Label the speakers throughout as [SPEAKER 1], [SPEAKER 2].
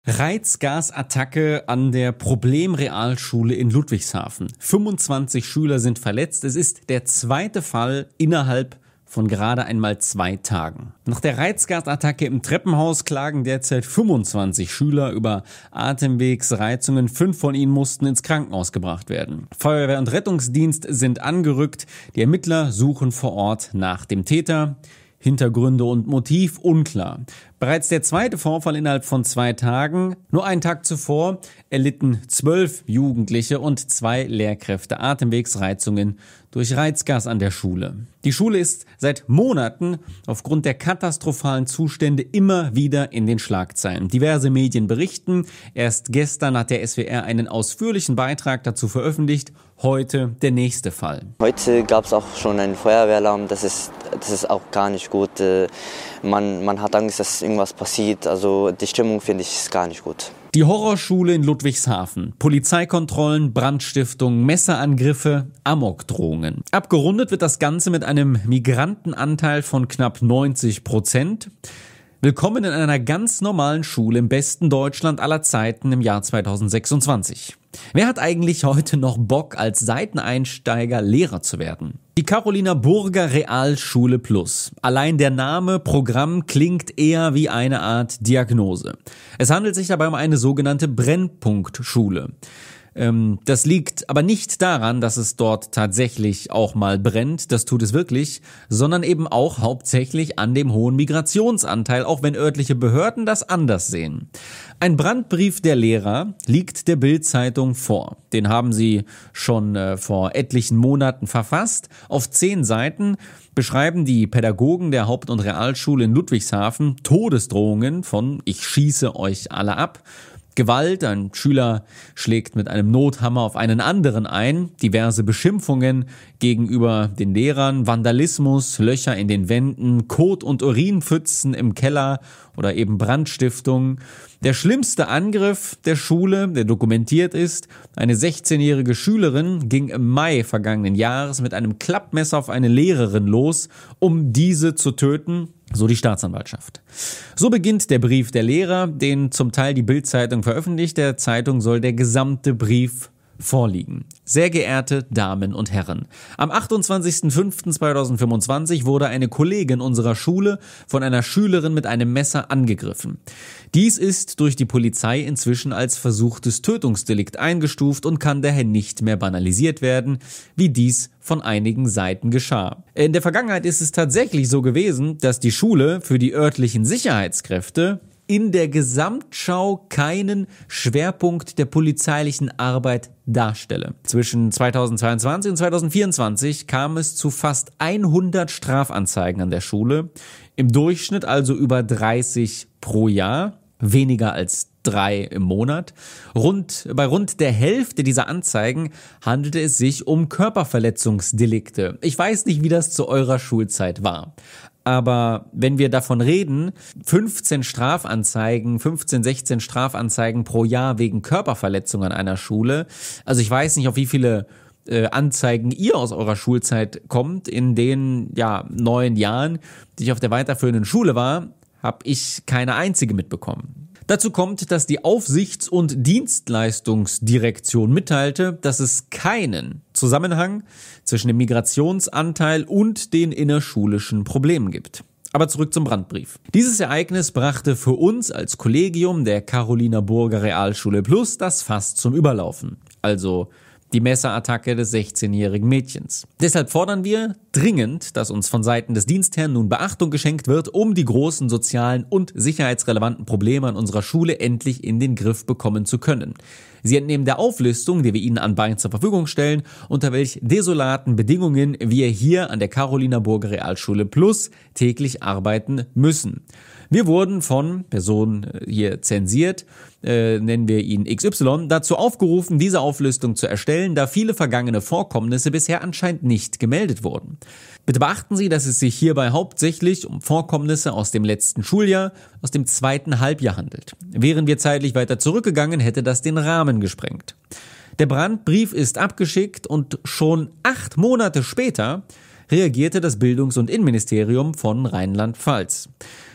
[SPEAKER 1] Reizgasattacke an der Problemrealschule in Ludwigshafen. 25 Schüler sind verletzt. Es ist der zweite Fall innerhalb von gerade einmal 2 Tagen. Nach der Reizgasattacke im Treppenhaus klagen derzeit 25 Schüler über Atemwegsreizungen. 5 von ihnen mussten ins Krankenhaus gebracht werden. Feuerwehr und Rettungsdienst sind angerückt. Die Ermittler suchen vor Ort nach dem Täter. Hintergründe und Motiv unklar. Bereits der zweite Vorfall innerhalb von 2 Tagen. Nur einen Tag zuvor erlitten 12 Jugendliche und 2 Lehrkräfte Atemwegsreizungen durch Reizgas an der Schule. Die Schule ist seit Monaten aufgrund der katastrophalen Zustände immer wieder in den Schlagzeilen. Diverse Medien berichten. Erst gestern hat der SWR einen ausführlichen Beitrag dazu veröffentlicht. Heute der nächste Fall.
[SPEAKER 2] Heute gab es auch schon einen Feuerwehralarm. Das ist auch gar nicht gut. Man hat Angst, dass irgendwas passiert. Also die Stimmung, finde ich, ist gar nicht gut.
[SPEAKER 1] Die Horrorschule in Ludwigshafen. Polizeikontrollen, Brandstiftung, Messerangriffe, Amokdrohungen. Abgerundet wird das Ganze mit einem Migrantenanteil von knapp 90%. Willkommen in einer ganz normalen Schule im besten Deutschland aller Zeiten im Jahr 2026. Wer hat eigentlich heute noch Bock, als Seiteneinsteiger Lehrer zu werden? Die Carolina Burger Realschule Plus. Allein der Name Programm klingt eher wie eine Art Diagnose. Es handelt sich dabei um eine sogenannte Brennpunktschule. Das liegt aber nicht daran, dass es dort tatsächlich auch mal brennt, das tut es wirklich, sondern eben auch hauptsächlich an dem hohen Migrationsanteil, auch wenn örtliche Behörden das anders sehen. Ein Brandbrief der Lehrer liegt der Bild-Zeitung vor. Den haben sie schon vor etlichen Monaten verfasst. Auf 10 Seiten beschreiben die Pädagogen der Haupt- und Realschule in Ludwigshafen Todesdrohungen von „Ich schieße euch alle ab", Gewalt, ein Schüler schlägt mit einem Nothammer auf einen anderen ein, diverse Beschimpfungen gegenüber den Lehrern, Vandalismus, Löcher in den Wänden, Kot- und Urinpfützen im Keller oder eben Brandstiftung. Der schlimmste Angriff der Schule, der dokumentiert ist: Eine 16-jährige Schülerin ging im Mai vergangenen Jahres mit einem Klappmesser auf eine Lehrerin los, um diese zu töten. So die Staatsanwaltschaft. So beginnt der Brief der Lehrer, den zum Teil die Bild-Zeitung veröffentlicht. Der Zeitung soll der gesamte Brief vorliegen. Sehr geehrte Damen und Herren, am 28.05.2025 wurde eine Kollegin unserer Schule von einer Schülerin mit einem Messer angegriffen. Dies ist durch die Polizei inzwischen als versuchtes Tötungsdelikt eingestuft und kann daher nicht mehr banalisiert werden, wie dies von einigen Seiten geschah. In der Vergangenheit ist es tatsächlich so gewesen, dass die Schule für die örtlichen Sicherheitskräfte in der Gesamtschau keinen Schwerpunkt der polizeilichen Arbeit darstelle. Zwischen 2022 und 2024 kam es zu fast 100 Strafanzeigen an der Schule, im Durchschnitt also über 30 pro Jahr, weniger als 3 im Monat. Bei rund der Hälfte dieser Anzeigen handelte es sich um Körperverletzungsdelikte. Ich weiß nicht, wie das zu eurer Schulzeit war. Aber wenn wir davon reden, 16 Strafanzeigen pro Jahr wegen Körperverletzung an einer Schule, also ich weiß nicht, auf wie viele Anzeigen ihr aus eurer Schulzeit kommt. In den 9 Jahren, die ich auf der weiterführenden Schule war, habe ich keine einzige mitbekommen. Dazu kommt, dass die Aufsichts- und Dienstleistungsdirektion mitteilte, dass es keinen Zusammenhang zwischen dem Migrationsanteil und den innerschulischen Problemen gibt. Aber zurück zum Brandbrief. Dieses Ereignis brachte für uns als Kollegium der Carolina Burger Realschule Plus das Fass zum Überlaufen. Also die Messerattacke des 16-jährigen Mädchens. Deshalb fordern wir dringend, dass uns von Seiten des Dienstherrn nun Beachtung geschenkt wird, um die großen sozialen und sicherheitsrelevanten Probleme an unserer Schule endlich in den Griff bekommen zu können. Sie entnehmen der Auflistung, die wir Ihnen anbei zur Verfügung stellen, unter welch desolaten Bedingungen wir hier an der Carolina Burger Realschule Plus täglich arbeiten müssen. Wir wurden von Personen hier zensiert, nennen wir ihn XY, dazu aufgerufen, diese Auflistung zu erstellen, da viele vergangene Vorkommnisse bisher anscheinend nicht gemeldet wurden. Bitte beachten Sie, dass es sich hierbei hauptsächlich um Vorkommnisse aus dem letzten Schuljahr, aus dem 2. Halbjahr handelt. Wären wir zeitlich weiter zurückgegangen, hätte das den Rahmen gesprengt. Der Brandbrief ist abgeschickt und schon 8 Monate später reagierte das Bildungs- und Innenministerium von Rheinland-Pfalz.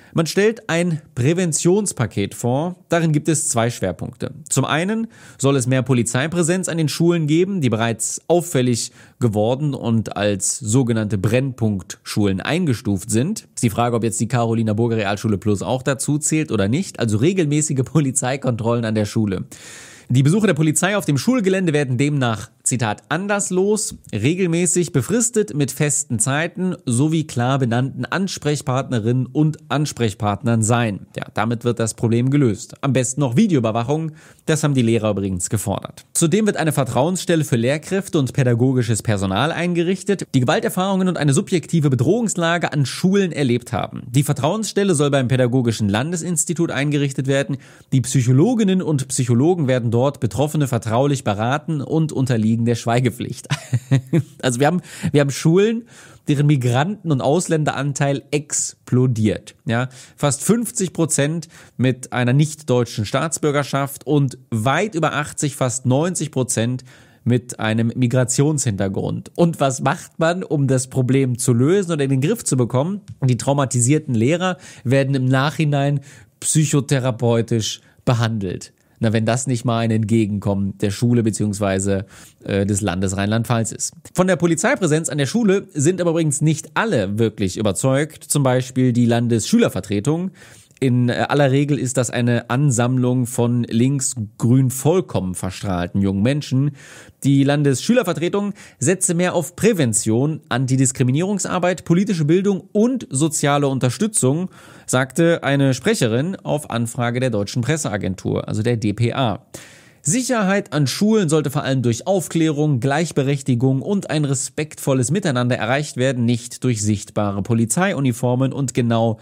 [SPEAKER 1] Man stellt ein Präventionspaket vor. Darin gibt es 2 Schwerpunkte. Zum einen soll es mehr Polizeipräsenz an den Schulen geben, die bereits auffällig geworden und als sogenannte Brennpunktschulen eingestuft sind. Ist die Frage, ob jetzt die Carolina Burger Realschule Plus auch dazu zählt oder nicht. Also regelmäßige Polizeikontrollen an der Schule. Die Besuche der Polizei auf dem Schulgelände werden demnach, Zitat, anderslos, regelmäßig, befristet mit festen Zeiten sowie klar benannten Ansprechpartnerinnen und Ansprechpartnern sein. Ja, damit wird das Problem gelöst. Am besten noch Videoüberwachung, das haben die Lehrer übrigens gefordert. Zudem wird eine Vertrauensstelle für Lehrkräfte und pädagogisches Personal eingerichtet, die Gewalterfahrungen und eine subjektive Bedrohungslage an Schulen erlebt haben. Die Vertrauensstelle soll beim Pädagogischen Landesinstitut eingerichtet werden. Die Psychologinnen und Psychologen werden dort Betroffene vertraulich beraten und unterliegen der Schweigepflicht. Also wir haben Schulen, deren Migranten- und Ausländeranteil explodiert. Ja, fast 50% mit einer nicht-deutschen Staatsbürgerschaft und weit über 80, fast 90% mit einem Migrationshintergrund. Und was macht man, um das Problem zu lösen oder in den Griff zu bekommen? Die traumatisierten Lehrer werden im Nachhinein psychotherapeutisch behandelt. Na, wenn das nicht mal ein Entgegenkommen der Schule bzw. des Landes Rheinland-Pfalz ist. Von der Polizeipräsenz an der Schule sind aber übrigens nicht alle wirklich überzeugt. Zum Beispiel die Landesschülervertretung. In aller Regel ist das eine Ansammlung von links-grün vollkommen verstrahlten jungen Menschen. Die Landesschülervertretung setze mehr auf Prävention, Antidiskriminierungsarbeit, politische Bildung und soziale Unterstützung, sagte eine Sprecherin auf Anfrage der Deutschen Presseagentur, also der dpa. Sicherheit an Schulen sollte vor allem durch Aufklärung, Gleichberechtigung und ein respektvolles Miteinander erreicht werden, nicht durch sichtbare Polizeiuniformen, und genau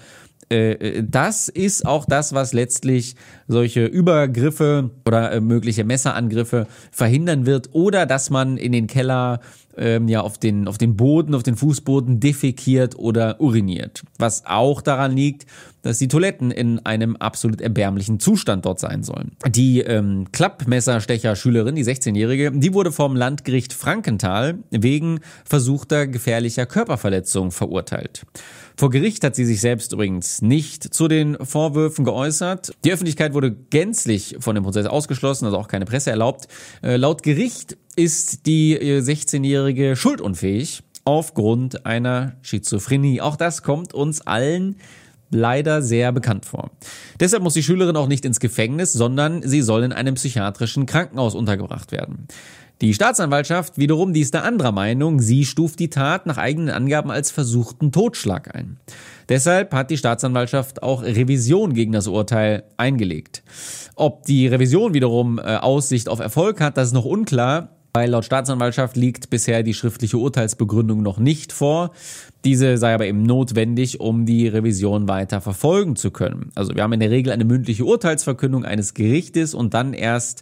[SPEAKER 1] das ist auch das, was letztlich solche Übergriffe oder mögliche Messerangriffe verhindern wird, oder dass man in den Keller auf den Boden, auf den Fußboden defekiert oder uriniert. Was auch daran liegt, dass die Toiletten in einem absolut erbärmlichen Zustand dort sein sollen. Die Klappmesserstecher-Schülerin, die 16-Jährige, die wurde vom Landgericht Frankenthal wegen versuchter gefährlicher Körperverletzung verurteilt. Vor Gericht hat sie sich selbst übrigens nicht zu den Vorwürfen geäußert. Die Öffentlichkeit wurde gänzlich von dem Prozess ausgeschlossen, also auch keine Presse erlaubt. Laut Gericht ist die 16-Jährige schuldunfähig aufgrund einer Schizophrenie. Auch das kommt uns allen leider sehr bekannt vor. Deshalb muss die Schülerin auch nicht ins Gefängnis, sondern sie soll in einem psychiatrischen Krankenhaus untergebracht werden. Die Staatsanwaltschaft wiederum, die ist da anderer Meinung. Sie stuft die Tat nach eigenen Angaben als versuchten Totschlag ein. Deshalb hat die Staatsanwaltschaft auch Revision gegen das Urteil eingelegt. Ob die Revision wiederum Aussicht auf Erfolg hat, das ist noch unklar, weil laut Staatsanwaltschaft liegt bisher die schriftliche Urteilsbegründung noch nicht vor. Diese sei aber eben notwendig, um die Revision weiter verfolgen zu können. Also wir haben in der Regel eine mündliche Urteilsverkündung eines Gerichtes und dann erst,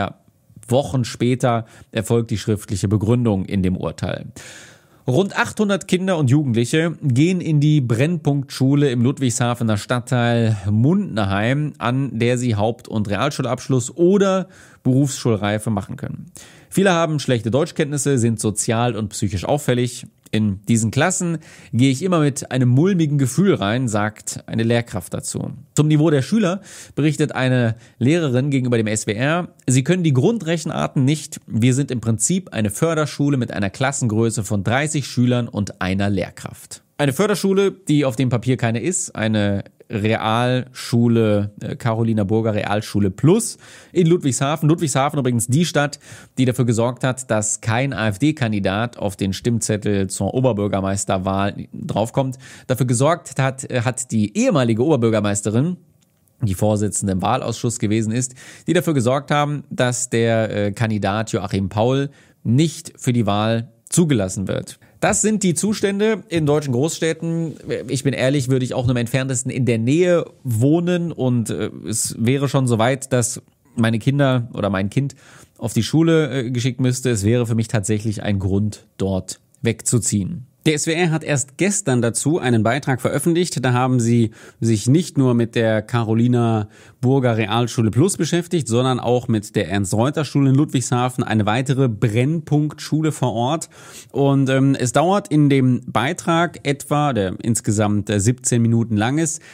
[SPEAKER 1] Wochen später erfolgt die schriftliche Begründung in dem Urteil. Rund 800 Kinder und Jugendliche gehen in die Brennpunktschule im Ludwigshafener Stadtteil Mundenheim, an der sie Haupt- und Realschulabschluss oder Berufsschulreife machen können. Viele haben schlechte Deutschkenntnisse, sind sozial und psychisch auffällig. In diesen Klassen gehe ich immer mit einem mulmigen Gefühl rein, sagt eine Lehrkraft dazu. Zum Niveau der Schüler berichtet eine Lehrerin gegenüber dem SWR: Sie können die Grundrechenarten nicht. Wir sind im Prinzip eine Förderschule mit einer Klassengröße von 30 Schülern und einer Lehrkraft. Eine Förderschule, die auf dem Papier keine ist, eine Realschule, Carolina Burger Realschule Plus in Ludwigshafen. Ludwigshafen übrigens die Stadt, die dafür gesorgt hat, dass kein AfD-Kandidat auf den Stimmzettel zur Oberbürgermeisterwahl draufkommt. Dafür gesorgt hat die ehemalige Oberbürgermeisterin, die Vorsitzende im Wahlausschuss gewesen ist, die dafür gesorgt haben, dass der Kandidat Joachim Paul nicht für die Wahl zugelassen wird. Das sind die Zustände in deutschen Großstädten. Ich bin ehrlich, würde ich auch nur am entferntesten in der Nähe wohnen und es wäre schon soweit, dass meine Kinder oder mein Kind auf die Schule geschickt müsste. Es wäre für mich tatsächlich ein Grund, dort wegzuziehen.
[SPEAKER 3] Der SWR hat erst gestern dazu einen Beitrag veröffentlicht. Da haben sie sich nicht nur mit der Carolina Burger Realschule Plus beschäftigt, sondern auch mit der Ernst-Reuter-Schule in Ludwigshafen, eine weitere Brennpunktschule vor Ort. Und es dauert in dem Beitrag etwa, der insgesamt 17 Minuten lang ist,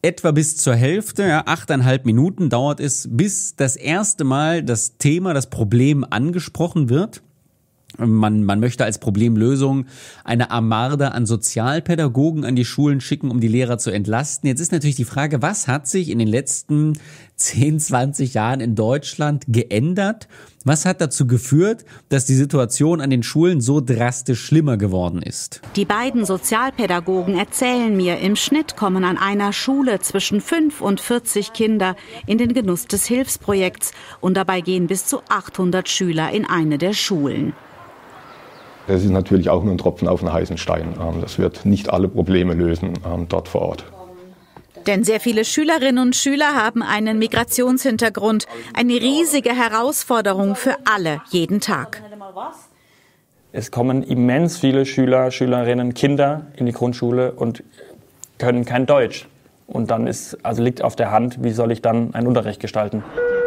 [SPEAKER 3] etwa bis zur Hälfte, 8,5 Minuten dauert es, bis das erste Mal das Thema, das Problem angesprochen wird. Man möchte als Problemlösung eine Armada an Sozialpädagogen an die Schulen schicken, um die Lehrer zu entlasten. Jetzt ist natürlich die Frage, was hat sich in den letzten 10, 20 Jahren in Deutschland geändert? Was hat dazu geführt, dass die Situation an den Schulen so drastisch schlimmer geworden ist?
[SPEAKER 4] Die beiden Sozialpädagogen erzählen mir, im Schnitt kommen an einer Schule zwischen 5 und 40 Kinder in den Genuss des Hilfsprojekts und dabei gehen bis zu 800 Schüler in eine der Schulen.
[SPEAKER 5] Das ist natürlich auch nur ein Tropfen auf einen heißen Stein. Das wird nicht alle Probleme lösen dort vor Ort.
[SPEAKER 4] Denn sehr viele Schülerinnen und Schüler haben einen Migrationshintergrund. Eine riesige Herausforderung für alle, jeden Tag.
[SPEAKER 6] Es kommen immens viele Schüler, Schülerinnen, Kinder in die Grundschule und können kein Deutsch. Und dann liegt auf der Hand, wie soll ich dann einen Unterricht gestalten?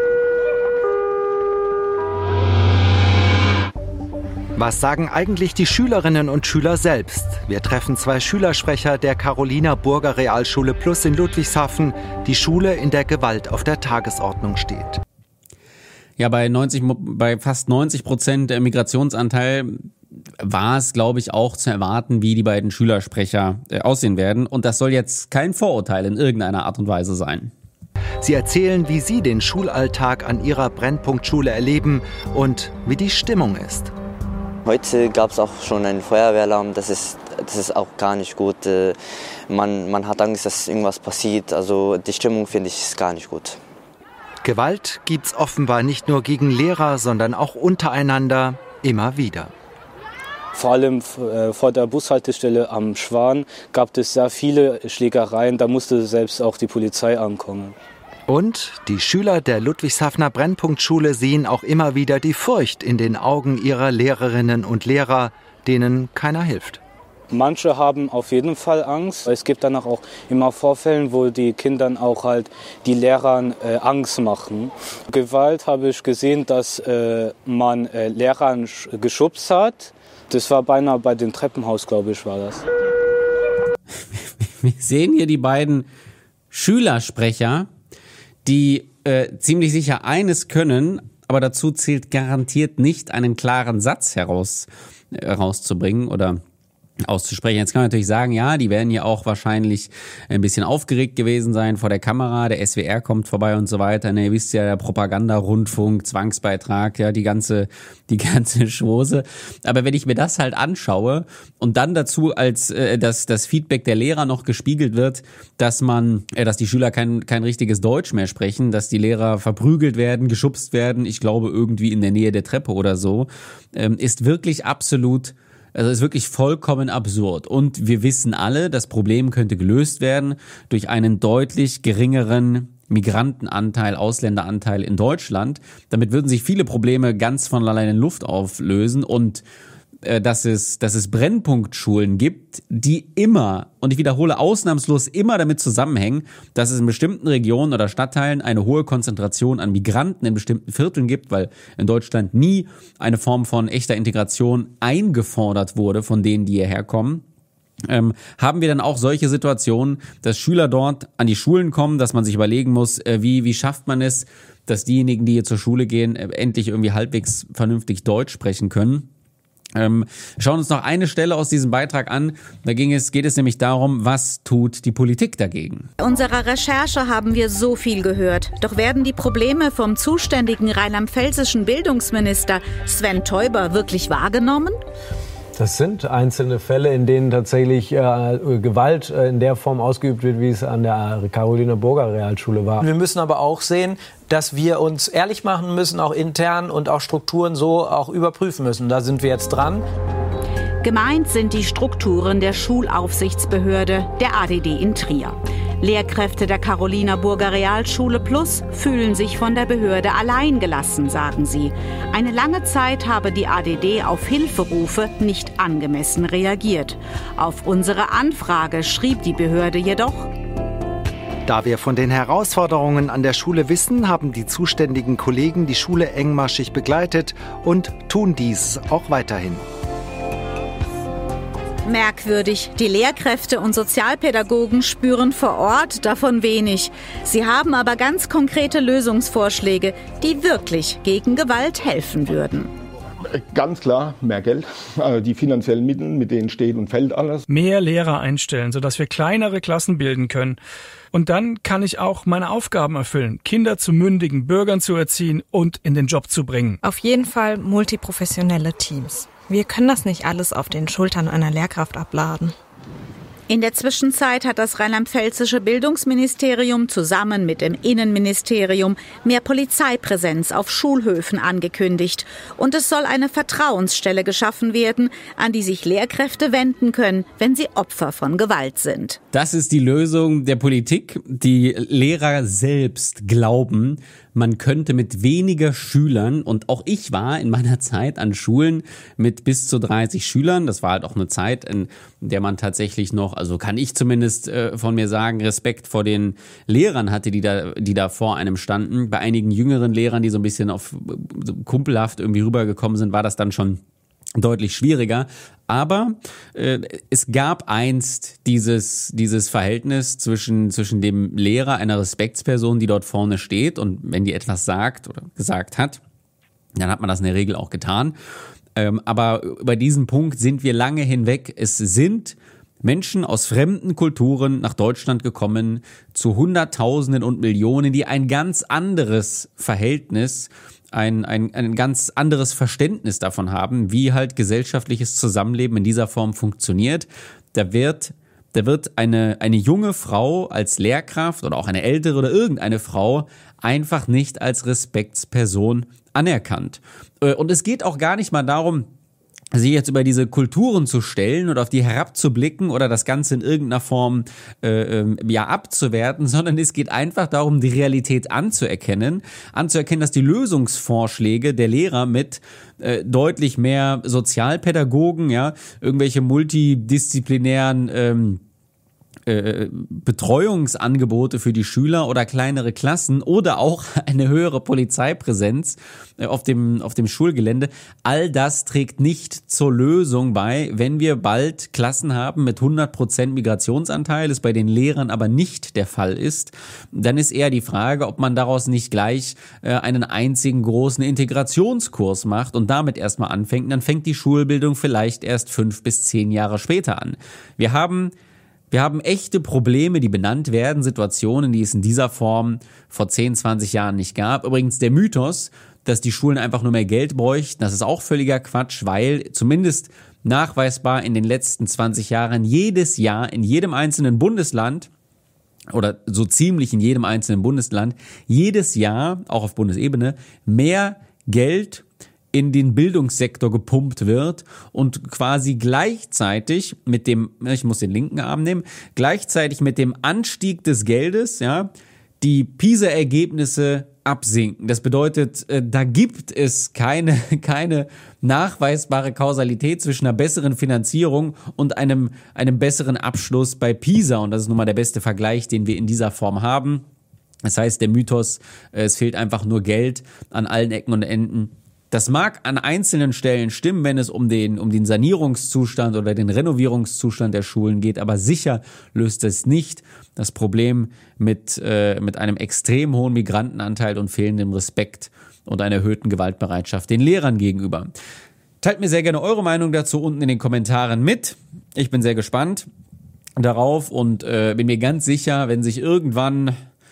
[SPEAKER 7] Was sagen eigentlich die Schülerinnen und Schüler selbst? Wir treffen 2 Schülersprecher der Caroliner Burger Realschule Plus in Ludwigshafen, die Schule, in der Gewalt auf der Tagesordnung steht.
[SPEAKER 3] Ja, bei fast 90% der Migrationsanteil war es, glaube ich, auch zu erwarten, wie die beiden Schülersprecher aussehen werden. Und das soll jetzt kein Vorurteil in irgendeiner Art und Weise sein.
[SPEAKER 7] Sie erzählen, wie sie den Schulalltag an ihrer Brennpunktschule erleben und wie die Stimmung ist.
[SPEAKER 2] Heute gab es auch schon einen Feuerwehralarm, das ist auch gar nicht gut. Man hat Angst, dass irgendwas passiert, also die Stimmung finde ich ist gar nicht gut.
[SPEAKER 7] Gewalt gibt's offenbar nicht nur gegen Lehrer, sondern auch untereinander immer wieder.
[SPEAKER 8] Vor allem vor der Bushaltestelle am Schwan gab es sehr viele Schlägereien, da musste selbst auch die Polizei ankommen.
[SPEAKER 7] Und die Schüler der Ludwigshafener Brennpunktschule sehen auch immer wieder die Furcht in den Augen ihrer Lehrerinnen und Lehrer, denen keiner hilft.
[SPEAKER 8] Manche haben auf jeden Fall Angst. Es gibt danach auch immer Vorfälle, wo die Kindern auch halt die Lehrern Angst machen. Gewalt habe ich gesehen, dass man Lehrern geschubst hat. Das war beinahe bei dem Treppenhaus, glaube ich, war das.
[SPEAKER 3] Wir sehen hier die beiden Schülersprecher, die ziemlich sicher eines können, aber dazu zählt garantiert nicht, einen klaren Satz herauszubringen oder auszusprechen. Jetzt kann man natürlich sagen, ja, die werden ja auch wahrscheinlich ein bisschen aufgeregt gewesen sein vor der Kamera, der SWR kommt vorbei und so weiter. Ne, ihr wisst ja, der Propaganda-Rundfunk, Zwangsbeitrag, ja, die ganze Chose. Aber wenn ich mir das halt anschaue und dann dazu als das Feedback der Lehrer noch gespiegelt wird, dass die Schüler kein richtiges Deutsch mehr sprechen, dass die Lehrer verprügelt werden, geschubst werden, ich glaube irgendwie in der Nähe der Treppe oder so, ist wirklich ist wirklich vollkommen absurd. Und wir wissen alle, das Problem könnte gelöst werden durch einen deutlich geringeren Migrantenanteil, Ausländeranteil in Deutschland. Damit würden sich viele Probleme ganz von allein in Luft auflösen und dass es Brennpunktschulen gibt, die immer, und ich wiederhole, ausnahmslos immer damit zusammenhängen, dass es in bestimmten Regionen oder Stadtteilen eine hohe Konzentration an Migranten in bestimmten Vierteln gibt, weil in Deutschland nie eine Form von echter Integration eingefordert wurde von denen, die hierher kommen. Haben wir dann auch solche Situationen, dass Schüler dort an die Schulen kommen, dass man sich überlegen muss, wie schafft man es, dass diejenigen, die hier zur Schule gehen, endlich irgendwie halbwegs vernünftig Deutsch sprechen können. Schauen uns noch eine Stelle aus diesem Beitrag an. Da geht es nämlich darum, was tut die Politik dagegen?
[SPEAKER 4] In unserer Recherche haben wir so viel gehört. Doch werden die Probleme vom zuständigen rheinland-pfälzischen Bildungsminister Sven Teuber wirklich wahrgenommen?
[SPEAKER 9] Das sind einzelne Fälle, in denen tatsächlich Gewalt in der Form ausgeübt wird, wie es an der Caroliner Burger Realschule war.
[SPEAKER 10] Wir müssen aber auch sehen, dass wir uns ehrlich machen müssen, auch intern und auch Strukturen so auch überprüfen müssen. Da sind wir jetzt dran.
[SPEAKER 4] Gemeint sind die Strukturen der Schulaufsichtsbehörde, der ADD in Trier. Lehrkräfte der Caroliner Burger Realschule Plus fühlen sich von der Behörde alleingelassen, sagen sie. Eine lange Zeit habe die ADD auf Hilferufe nicht angemessen reagiert. Auf unsere Anfrage schrieb die Behörde jedoch:
[SPEAKER 7] Da wir von den Herausforderungen an der Schule wissen, haben die zuständigen Kollegen die Schule engmaschig begleitet und tun dies auch weiterhin.
[SPEAKER 4] Merkwürdig, die Lehrkräfte und Sozialpädagogen spüren vor Ort davon wenig. Sie haben aber ganz konkrete Lösungsvorschläge, die wirklich gegen Gewalt helfen würden.
[SPEAKER 5] Ganz klar, mehr Geld, die finanziellen Mittel, mit denen steht und fällt alles.
[SPEAKER 11] Mehr Lehrer einstellen, sodass wir kleinere Klassen bilden können. Und dann kann ich auch meine Aufgaben erfüllen, Kinder zu mündigen Bürgern zu erziehen und in den Job zu bringen.
[SPEAKER 12] Auf jeden Fall multiprofessionelle Teams. Wir können das nicht alles auf den Schultern einer Lehrkraft abladen.
[SPEAKER 4] In der Zwischenzeit hat das rheinland-pfälzische Bildungsministerium zusammen mit dem Innenministerium mehr Polizeipräsenz auf Schulhöfen angekündigt. Und es soll eine Vertrauensstelle geschaffen werden, an die sich Lehrkräfte wenden können, wenn sie Opfer von Gewalt sind.
[SPEAKER 3] Das ist die Lösung der Politik. Die Lehrer selbst glauben, man könnte mit weniger Schülern, und auch ich war in meiner Zeit an Schulen mit bis zu 30 Schülern, das war halt auch eine Zeit, in der man tatsächlich noch, also kann ich zumindest von mir sagen, Respekt vor den Lehrern hatte, die da vor einem standen. Bei einigen jüngeren Lehrern, die so ein bisschen auf kumpelhaft irgendwie rübergekommen sind, war das dann schon deutlich schwieriger. Aber es gab einst dieses Verhältnis zwischen dem Lehrer, einer Respektsperson, die dort vorne steht, und wenn die etwas sagt oder gesagt hat, dann hat man das in der Regel auch getan. Aber über diesen Punkt sind wir lange hinweg. Es sind Menschen aus fremden Kulturen nach Deutschland gekommen, zu Hunderttausenden und Millionen, die ein ganz anderes Verhältnis, ein ganz anderes Verständnis davon haben, wie halt gesellschaftliches Zusammenleben in dieser Form funktioniert. Da wird eine junge Frau als Lehrkraft oder auch eine ältere oder irgendeine Frau einfach nicht als Respektsperson anerkannt. Und es geht auch gar nicht mal darum, sich jetzt über diese Kulturen zu stellen oder auf die herabzublicken oder das Ganze in irgendeiner Form abzuwerten, sondern es geht einfach darum, die Realität anzuerkennen, dass die Lösungsvorschläge der Lehrer mit deutlich mehr Sozialpädagogen, irgendwelche multidisziplinären Betreuungsangebote für die Schüler oder kleinere Klassen oder auch eine höhere Polizeipräsenz auf dem Schulgelände. All das trägt nicht zur Lösung bei, wenn wir bald Klassen haben mit 100% Migrationsanteil, es bei den Lehrern aber nicht der Fall ist. Dann ist eher die Frage, ob man daraus nicht gleich einen einzigen großen Integrationskurs macht und damit erstmal anfängt. Dann fängt die Schulbildung vielleicht erst 5 bis 10 Jahre später an. Wir haben echte Probleme, die benannt werden, Situationen, die es in dieser Form vor 10, 20 Jahren nicht gab. Übrigens der Mythos, dass die Schulen einfach nur mehr Geld bräuchten, das ist auch völliger Quatsch, weil zumindest nachweisbar in den letzten 20 Jahren jedes Jahr in jedem einzelnen Bundesland oder so ziemlich in jedem einzelnen Bundesland jedes Jahr, auch auf Bundesebene, mehr Geld in den Bildungssektor gepumpt wird und quasi gleichzeitig mit dem, ich muss den linken Arm nehmen, gleichzeitig mit dem Anstieg des Geldes, die PISA-Ergebnisse absinken. Das bedeutet, da gibt es keine nachweisbare Kausalität zwischen einer besseren Finanzierung und einem besseren Abschluss bei PISA. Und das ist nun mal der beste Vergleich, den wir in dieser Form haben. Das heißt, der Mythos, es fehlt einfach nur Geld an allen Ecken und Enden. Das mag an einzelnen Stellen stimmen, wenn es um den Sanierungszustand oder den Renovierungszustand der Schulen geht, aber sicher löst es nicht das Problem mit einem extrem hohen Migrantenanteil und fehlendem Respekt und einer erhöhten Gewaltbereitschaft den Lehrern gegenüber. Teilt mir sehr gerne eure Meinung dazu unten in den Kommentaren mit. Ich bin sehr gespannt darauf und bin mir ganz sicher, wenn sich irgendwann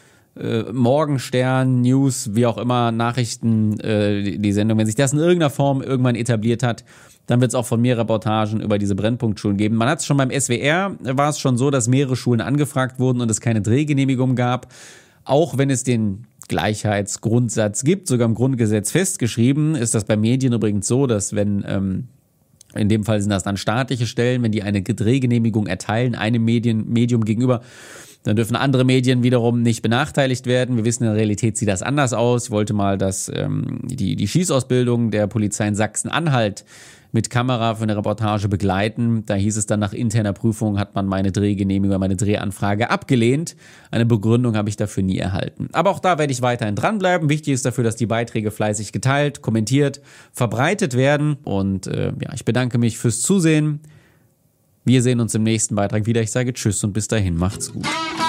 [SPEAKER 3] Morgenstern, News, wie auch immer, Nachrichten, die Sendung, wenn sich das in irgendeiner Form irgendwann etabliert hat, dann wird es auch von mir Reportagen über diese Brennpunktschulen geben. Man hat es schon beim SWR, war es schon so, dass mehrere Schulen angefragt wurden und es keine Drehgenehmigung gab, auch wenn es den Gleichheitsgrundsatz gibt, sogar im Grundgesetz festgeschrieben, ist das bei Medien übrigens so, dass wenn in dem Fall sind das dann staatliche Stellen, wenn die eine Drehgenehmigung erteilen, einem Medium gegenüber, dann dürfen andere Medien wiederum nicht benachteiligt werden. Wir wissen, in der Realität sieht das anders aus. Ich wollte mal, dass die Schießausbildung der Polizei in Sachsen-Anhalt mit Kamera für eine Reportage begleiten. Da hieß es dann, nach interner Prüfung hat man meine Drehgenehmigung, meine Drehanfrage abgelehnt. Eine Begründung habe ich dafür nie erhalten. Aber auch da werde ich weiterhin dranbleiben. Wichtig ist dafür, dass die Beiträge fleißig geteilt, kommentiert, verbreitet werden. Und ich bedanke mich fürs Zusehen.
[SPEAKER 1] Wir sehen uns im nächsten Beitrag wieder. Ich sage Tschüss und bis dahin macht's gut.